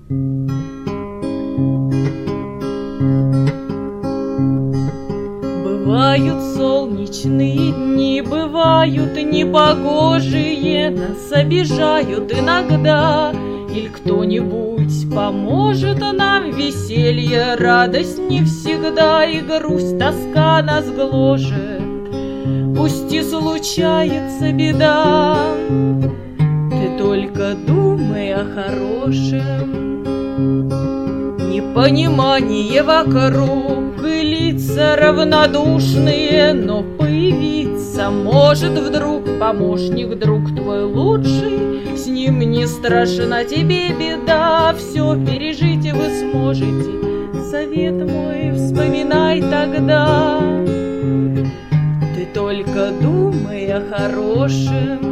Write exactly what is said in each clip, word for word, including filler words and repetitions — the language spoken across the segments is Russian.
Бывают солнечные дни, бывают непогожие, нас обижают иногда. Или кто-нибудь поможет нам, веселье, радость не всегда, и грусть, тоска нас гложет. Пусть и случается беда, ты только думай о хорошем. Непонимание вокруг, и лица равнодушные, но появиться может вдруг помощник, друг твой лучший. С ним не страшна тебе беда, все пережить вы сможете. Совет мой вспоминай тогда, ты только думай о хорошем.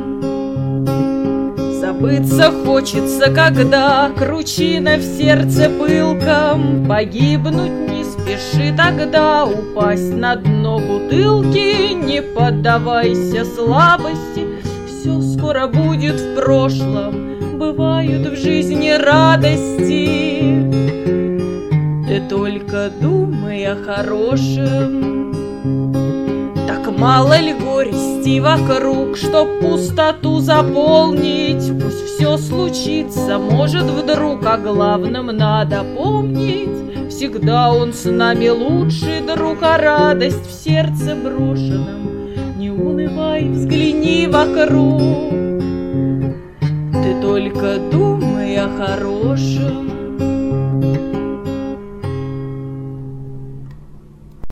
Забыться хочется, когда кручина в сердце пылком, погибнуть не спеши тогда, упасть на дно бутылки. Не поддавайся слабости, все скоро будет в прошлом, бывают в жизни радости. Ты только думай о хорошем. Так мало ли горести вокруг, чтоб пустоту заполнить. Пусть все случится, может вдруг, о главном надо помнить. Всегда он с нами лучший друг, а радость в сердце брошенном. Не унывай, взгляни вокруг, ты только думай о хорошем.